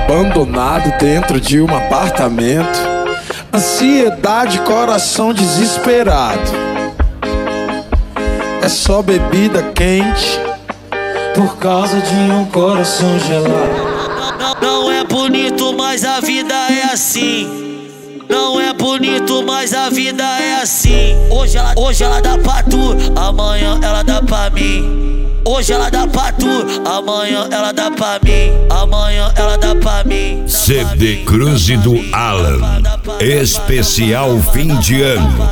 abandonado dentro de um apartamento. Ansiedade, coração desesperado. É só bebida quente por causa de um coração gelado. Não é bonito, mas a vida é assim. Não é bonito, mas a vida é assim. Hoje ela dá pra tu, amanhã ela dá pra mim. Hoje ela dá pra tu, amanhã ela dá pra mim. Amanhã ela dá pra mim. CD Cruze do Alan, especial fim de ano.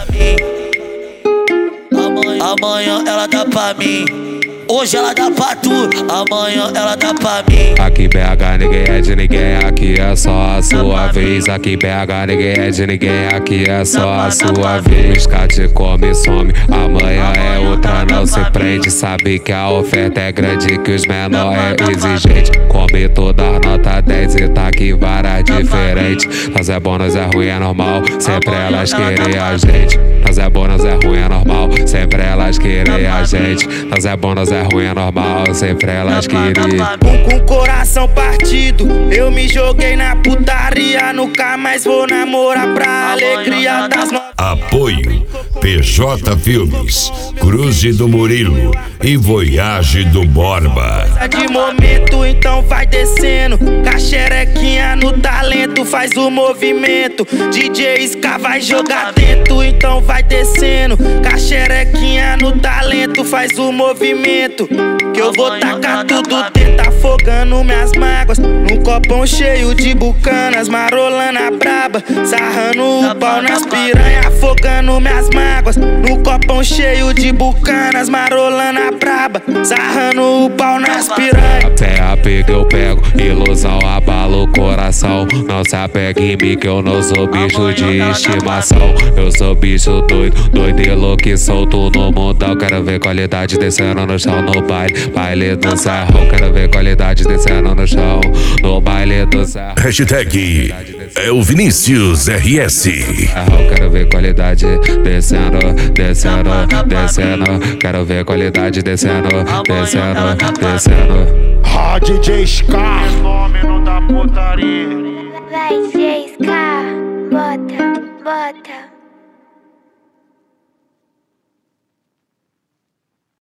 Amanhã ela dá pra mim. Hoje ela dá pra tu, amanhã ela dá pra mim. Aqui BH ninguém é de ninguém, aqui é só a sua vez. Aqui BH ninguém é de ninguém, aqui é só a sua vez. Cate come some, amanhã é outra, não se prende. Sabe que a oferta é grande, que os menor é exigente. Come toda nota 10 e tá aqui várias diferentes. Nós é bom, nós é ruim, é normal, sempre elas querem a gente. Nós é bom, nós é ruim, é normal, sempre elas querem a gente. Nós é bom, nós é ruim, é normal, sempre elas queriam. Com coração partido, eu me joguei na putaria. Nunca mais vou namorar pra alegria das mãos. Apoio PJ Filmes, Cruze do Murilo e Voyage do Borba. De momento, então vai descendo. Caxerequinha no talento, faz o movimento. DJ Ska vai jogar dentro, então vai descendo. Caxerequinha no talento, faz o movimento. Que eu vou tacar tudo dentro, afogando minhas mágoas. Num copão cheio de bucanas, marolana braba. Sarrando o pau nas piranha, afogando minhas mágoas. Num copão cheio de bucanas, marolana braba. Sarrando o pau nas piranha. Até apego eu pego, ilusão abala o coração. Não se apegue em mim que eu não sou bicho de estimação. Eu sou bicho doido, doido e louco e solto no mundão. Quero ver qualidade descendo no chão no baile, baile do serrão. Quero ver qualidade descendo no chão, no baile do serrão. Hashtag é o Vinícius RS. Quero ver qualidade descendo, descendo, descendo. Quero ver qualidade descendo, descendo, descendo. DJ Ska, Fenômeno da putaria. Vai, Ska, bota, bota.